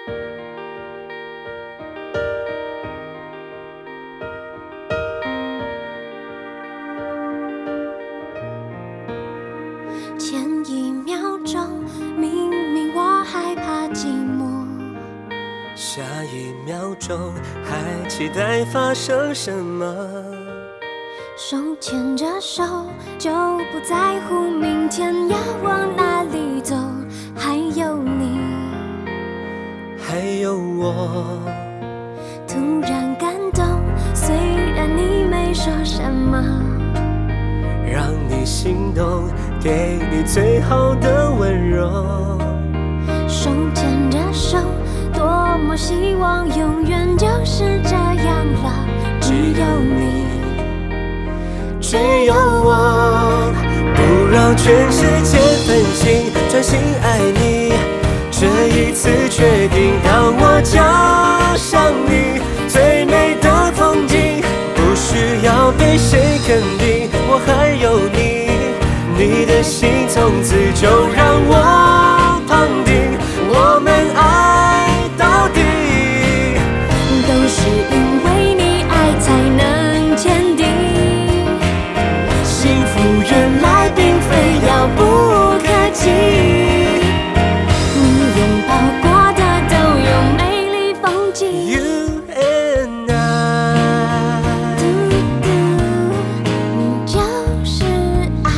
前一秒钟，明明我害怕寂寞， 下一秒钟还期待发生什么？ 手牵着手，就不在乎明天要往哪里走。还有你， 还有我， 突然感动，虽然你没说什么， 让你心动，给你最好的温柔。 手牵着手，多么希望永远就是这样了。只有你， 只有我，不让全世界分心，专心爱你。这一次决定，当我交上你最美的风景，不需要被谁肯定，我还有你，你的心从此就让我绑定，我们爱到底。 都是因为你爱才能坚定， 幸福原来并非遥不可及。 你拥抱过的都有美丽风景。 You and I， 你就是爱。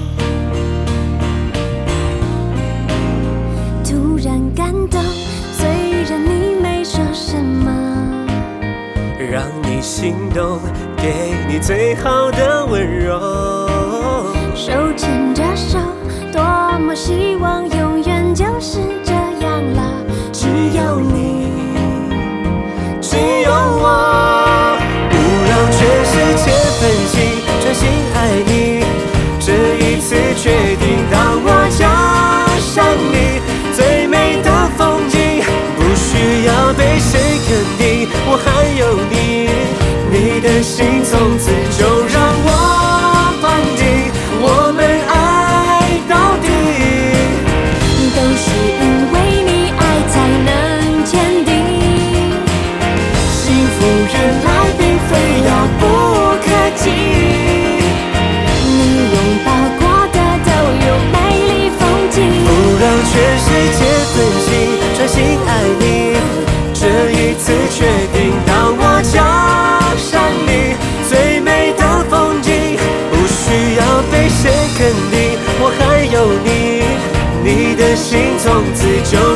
突然感动，虽然你没说什么， 让你心动，给你最好的温柔。 手牵着手，多么希望永远就是这样了。只有你， 只有我，不让全世界分心，专心爱你。这一次决定，当我交上你最美的风景，不需要被谁肯定，我还有你，你的心从此就让我绑定，我们爱到底。 都是因为你爱才能坚定， 幸福原来并非遥不可及。 你拥抱过的都有美丽风景。 不让全世界分心，专心爱你。这一次决定，当我交上你最美的风景，不需要被谁肯定，我还有你，你的心从此就